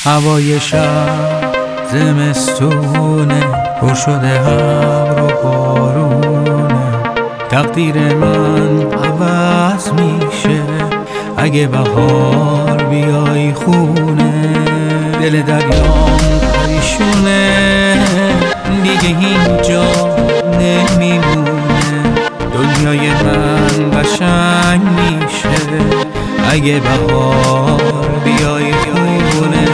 هوای شب زمستونه، پر شده ابر و بارونه. تقدیر من عوض میشه اگه بهار بیای خونه. دل دریام پریشونه، دیگه اینجا نمیمونه. دنیای من قشنگ میشه اگه بهار بیای خونه.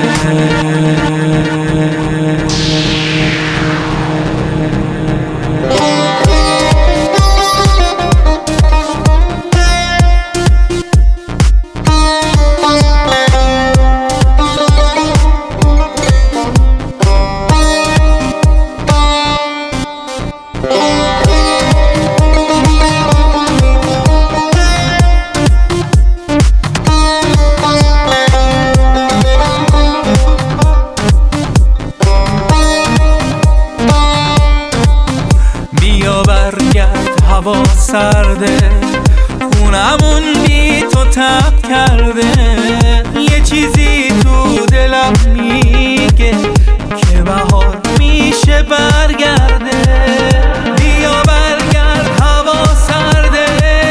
بیا برگرد، هوا سرده، خونمون بی تو تب کرده. یه چیزی تو دلم میگه که بهار میشه برگرده. بیا برگرد، هوا سرده،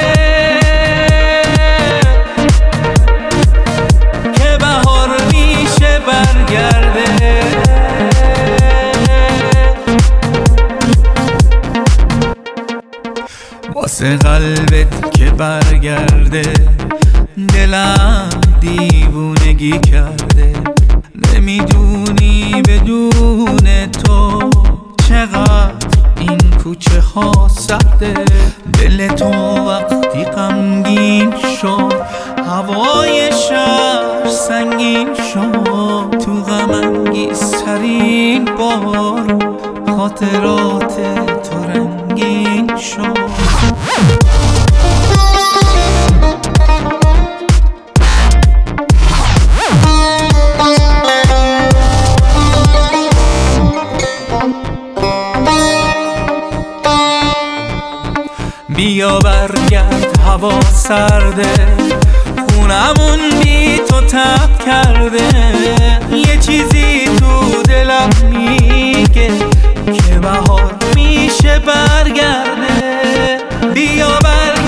که بهار میشه برگرده. واسه قلبت که برگرده، دلم دیوونگی کرده. نمیدونی بدون تو چقدر این کوچه ها سخته. دل تو وقتی غمگین شد، هوای شهر سنگین شد. تو غم انگیزترین بارون خاطرات تو رنگین شد. بیا برگرد، هوا سرده، خونمون بی تو تب کرده. یه چیزی تو دلم میگه که بهار میشه برگرده. بیا برگرد،